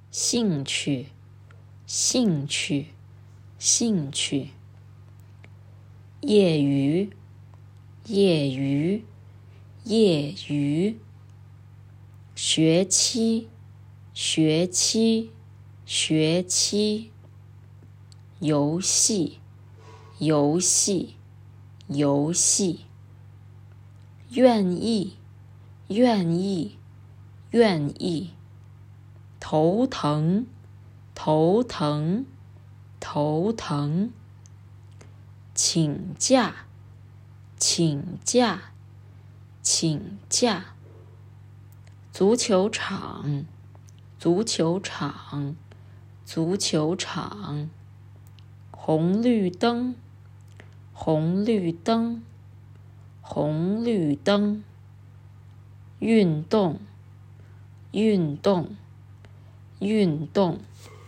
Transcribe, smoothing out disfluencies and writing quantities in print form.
兴趣，兴趣，兴趣。业余，业余，业余。学期，学期，学期。游戏，游戏，游戏。愿意，愿意，愿意。头疼，头疼，头疼。请假，请假，请假。足球场，足球场，足球场。红绿灯，红绿灯，红绿灯。运动，运动，运动。